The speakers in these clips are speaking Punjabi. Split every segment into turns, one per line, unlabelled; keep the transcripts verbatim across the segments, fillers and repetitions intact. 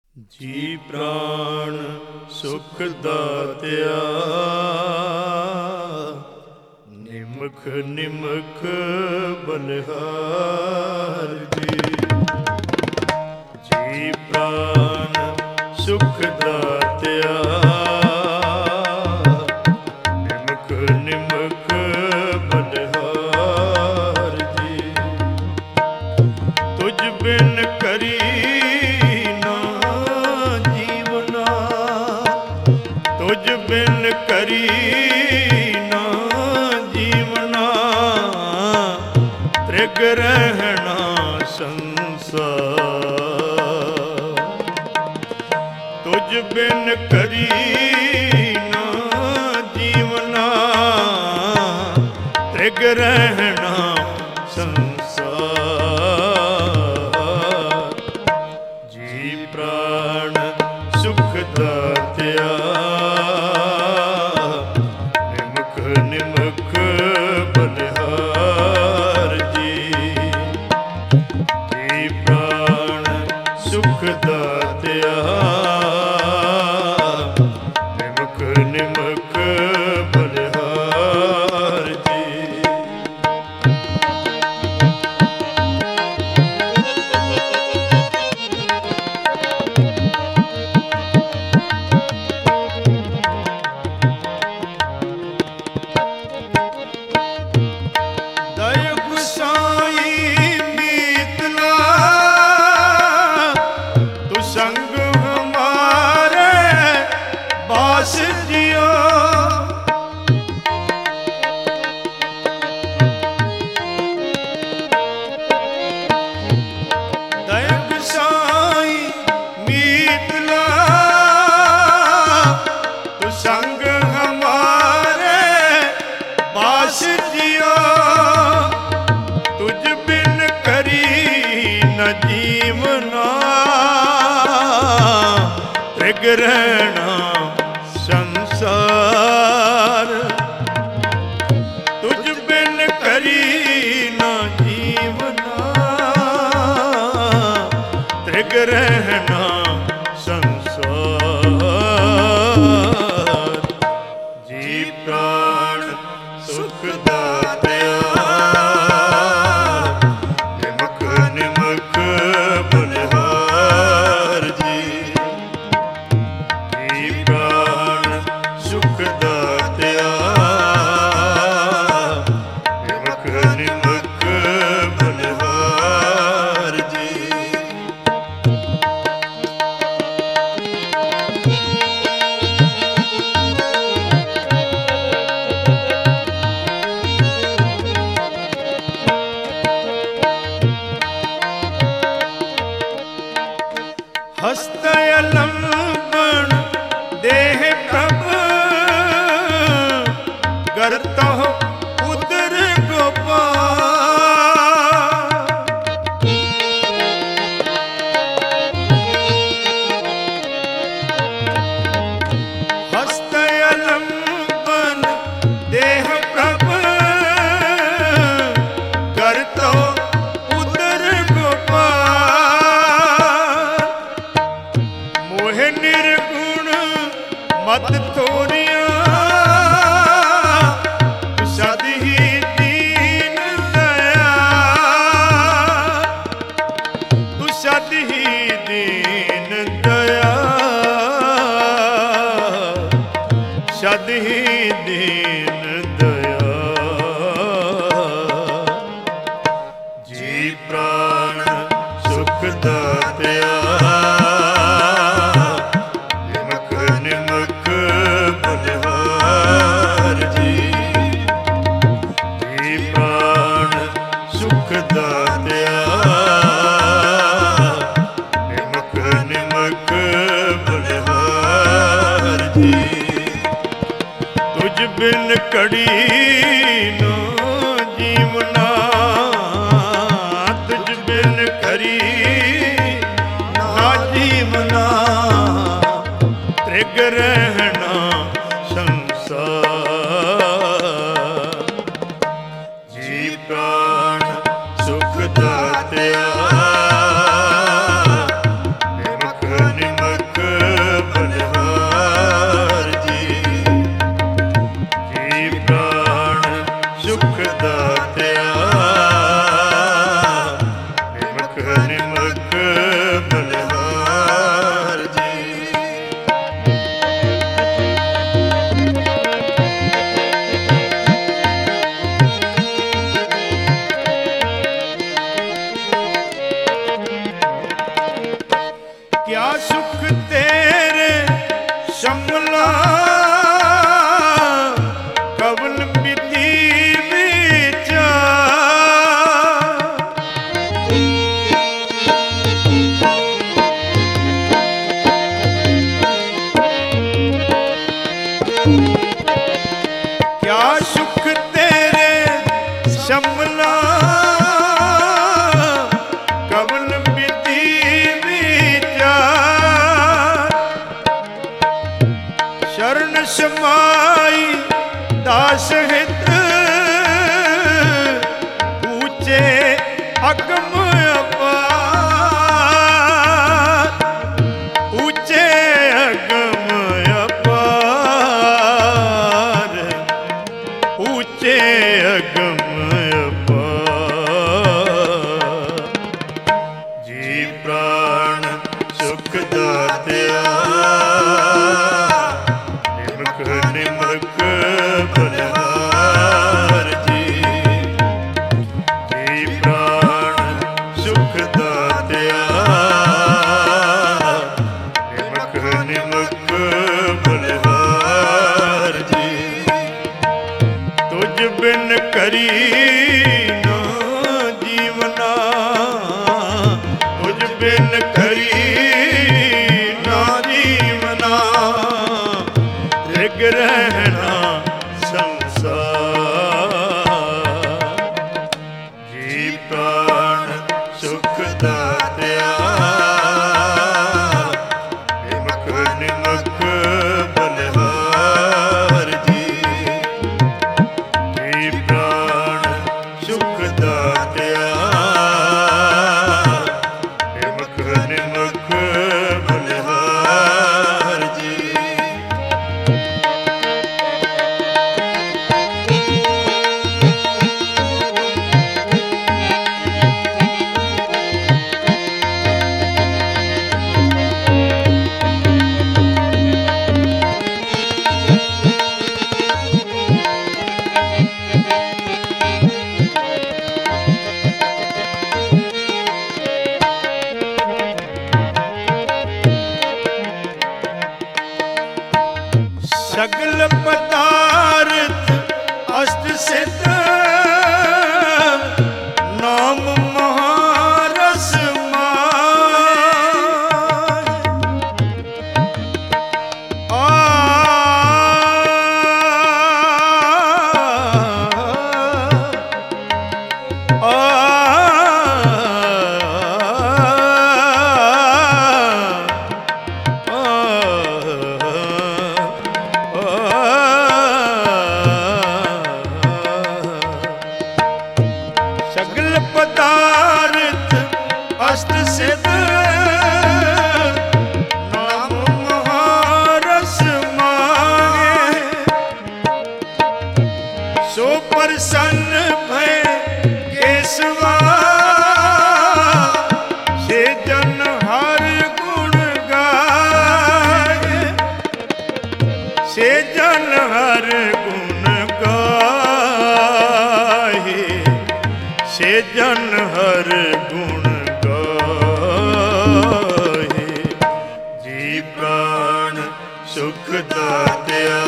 ਜੀ ਪ੍ਰਾਣ ਸੁਖ ਦਾਤਿਆ, ਨਿਮਖ ਨਿਮਖ ਬਲਿਹਾਰ ਜੀ। ਜੀ ਪ੍ਰਾਣ ਸੁਖ ਦਾਤਿਆ, ਨਿਮਖ ਨਿਮਖ ਬਲਿਹਾਰ ਜੀ। ਤੁਝ ਬਿਨ ਕਰੀ ਤੁਝ ਬਿਨ ਕਰੀ ਨਾ ਜੀਵਨਾ, ਤ੍ਰਿਗ ਰਹਿਣਾ ਸੰਸਾਰ। ਤੁਝ ਬਿਨ ਕਰੀ ਨਾ ਜੀਵਨਾ, ਤ੍ਰਿਗ ਰਹਿਣਾ ਸੰਸਾਰ। ਜੀ ਪ੍ਰਾਣ ਸੁਖ ਦਾਤਿਆ, ਨਿਮਖ ਬਲਿਹਾਰ ਜੀ। ਜੀ ਪ੍ਰਾਣ ਸੁਖ ਦਾਤਿਆ, ਨਿਮਖ ਨਿਮਖ ਬਲਿਹਾਰ ਜੀ। ਸੰਗ ਹਮਾਰੇ ਬਾਸ ਜਿਓ, ਦਇਕ ਸਾਈ ਮੀਤ ਲਾ। ਤੂੰ ਸੰਗ ਹਮਾਰੇ ਬਾਸ ਜਿਓ, ਤੁਝ ਬਿਨ ਕਰੀ ਨ ਜੀਵਨਾ, ਤ੍ਰਿਗ ਰਹਿਣਾ ਸੰਸਾਰ। ਤੁਝ ਬਿਨ ਕਰੀ ਨਾ ਜੀਵਨਾ, ਤ੍ਰਿਗ ਰਹਿਣਾ ਸੰਸਾਰ। ਜੀ ਪ੍ਰਾਣ ਸੁਖ ਦਾਤਿਆ, ਨਿਮਖ ਨਿਮਖ ਬਲਿਹਾਰ ਜੀ। ਜੀ ਪ੍ਰਾਣ ਸੁਖ ਦਾਤਿਆ, ਨਿਮਖ ਨਿਮਖ ਬਲਿਹਾਰ ਜੀ। ਹਸਤ ਅਲੰਬਨ ਦੇਹ ਪ੍ਰਭ, ਕਰਤਹੁ ਉਦਰ ਗੋਪਾਲ। ਹਸਤ ਅਲੰਬਨ ਦੇਹ ਪ੍ਰਭ, ਕਰਤਹੁ ਉਦਰ ਗੋਪਾਲ। ਮੋਹਿ ਨਿਰਗੁਣ ਮਤ ਤੋਰਿਆ, ਸਦ ਹੀ ਦੀਨ ਦਇਆ। ਤੂੰ ਸਦ ਹੀ ਦੀਨ ਦਇਆ, ਸਦ ਹੀ ਦੀਨ ਦਇਆ। ਜੀ ਪ੍ਰਾਣ ਸੁਖ ਦਾਤਿਆ, ਨਿਮਖ ਬਲਿਹਾਰ ਜੀ। ਜੀ ਪ੍ਰਾਣ ਸੁਖ ਦਾਤਿਆ, ਨਿਮਖ ਨਿਮਖ ਬਲਿਹਾਰ ਜੀ। ਤੁਝ ਬਿਨ ਕੜੀ ਨਾ ਜੀਵਨਾ, ਤੁਝ ਬਿਨ ਕਰੀ ਨਾ ਜੀਵਨਾ, ਤ੍ਰਿਗ ਰਹਿਣਾ ਸੰਸਾਰ। ਜੀ ਪ੍ਰਾਣ ਸੁਖ ਦਾਤਿਆ, ਨਿਮਖ ਨਿਮਖ क्या सुख तेरे शमला कवन विधि विचार। क्या सुख तेरे शमला कवन विधि विचार। शरण समाई दास हित ऊंचे अगम अपार। ऊंचे अगम अपार। ऊंचे अगम अपार। जी प्राण सुख दात्या निमक निमक बलहार जी। जी प्राण सुख दात्या निमक निमक बलहार जी। तुझ बिन करी ना जीवना। तुझ बिन करी ना जीवना। त्रिग रहना संसार। जी प्राण सुख दात्या निमक निमक बलहार जी। जी प्राण सुख दात्या निमक निमक बलहार जी। सगल पदार्थ अष्ट सिद्ध नाम महारस माय। आ आ सगल पदार्थ अष्ट सिद्ध नाम महारस मांगे। सो प्रसन्न भय केसवा से जन हर गुण गाए। से जन हर गुण गाए। से जन हर गुण गाए। जी प्राण सुख दात्या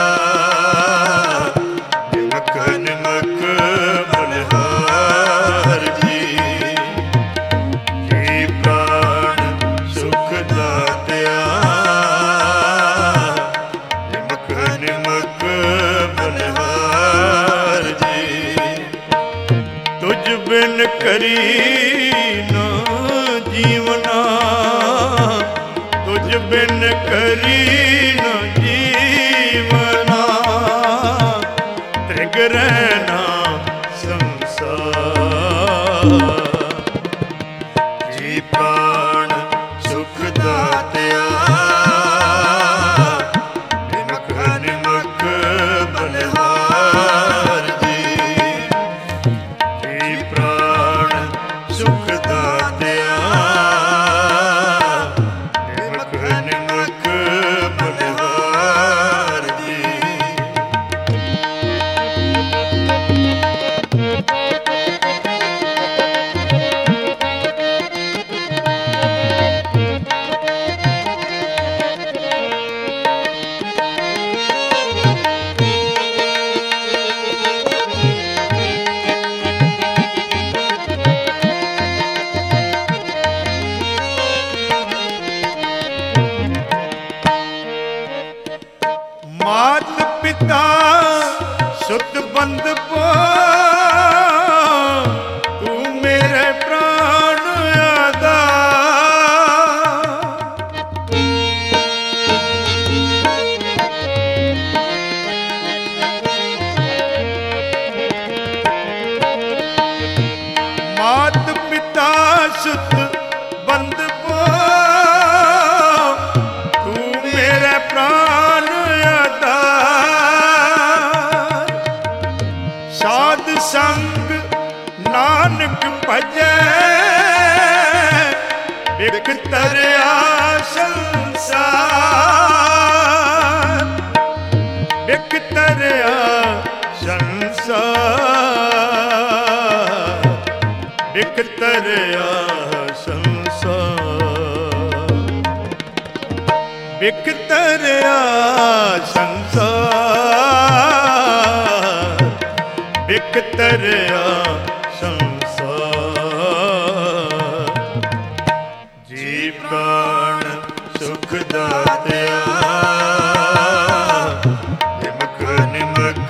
निमक निमक बलहार जी। जी प्राण सुख दात्या निमक निमक बलहार जी। तुझ बिन करी ना जीवना। तुझ बिन करी ना जीवना। त्रिग रहना संसार। जी प्राण सुख दात्या निमक निमक बलहार जी। जी प्राण सुख दात्या निमक निमक ਭਜੈ ਬਿਖ ਤਰਿਆ ਸੰਸਾਰ, ਬਿਖ ਤਰਿਆ ਸੰਸਾਰ, ਬਿਖ ਤਰਿਆ ਸੰਸਾਰ, ਬਿਖ ਤਰਿਆ ਸੰਸਾਰ, ਬਿਖ ਤਰਿਆ ਸੰਸਾਰ। ਜੀ ਪ੍ਰਾਣ ਸੁਖ ਦਾਤਿਆ ਨਿਮਕ ਨਿਮਕ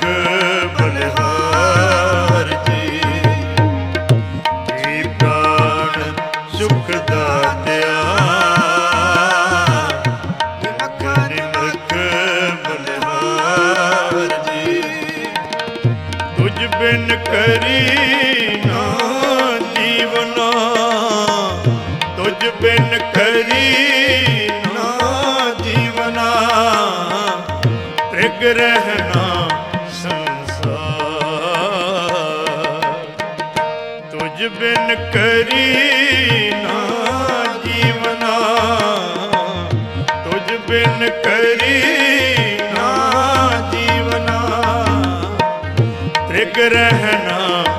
ਬਲਿਹਾਰ ਜੀ। ਜੀ ਪ੍ਰਾਣ ਸੁਖ ਦਾਤਿਆ ਨਿਮਕ ਨਿਮਕ ਬਲਿਹਾਰ ਜੀ। ਤੁਝ ਬਿਨ ਕਰੀ ਨਾ ਜੀਵਨਾ, ਤੁਝ ਬਿਨ ਕਰੀ ਨਾ ਜੀਵਨਾ, ਤ੍ਰਿਗ ਰਹਿਣਾ ਸੰਸਾਰ। ਤੁਝ ਬਿਨ ਕਰੀ ਨਾ ਜੀਵਨਾ, ਤੁਝ ਬਿਨ ਕਰੀ ਨਾ ਜੀਵਨਾ, ਤ੍ਰਿਗ ਰਹਿਣਾ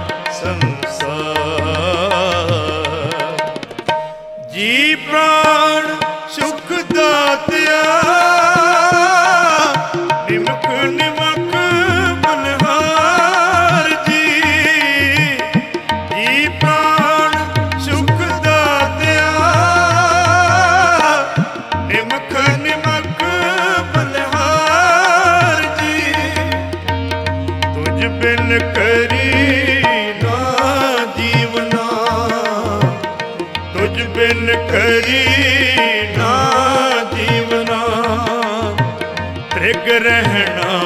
ਸੰਸਾਰ। ਜੀ ਪ੍ਰਾਣ ਸੁਖ ਦਾਤਿਆ ਨਿਮਕ ਨਿਮਕ ਬਲਿਹਾਰ ਜੀ। ਜੀ ਪ੍ਰਾਣ ਸੁਖ ਦਾਤਿਆ ਨਿਮਕ ਨਿਮਕ ਬਲਿਹਾਰ ਜੀ। ਤੁਝ ਬਿਨ ਕਰੀ ਨਾ ਜੀਵਨਾ, ਤੁਝ ਬਿਨ ਕਰੀ ਨਾ ਜੀਵਨਾ, ਤ੍ਰਿਗ ਰਹਿਣਾ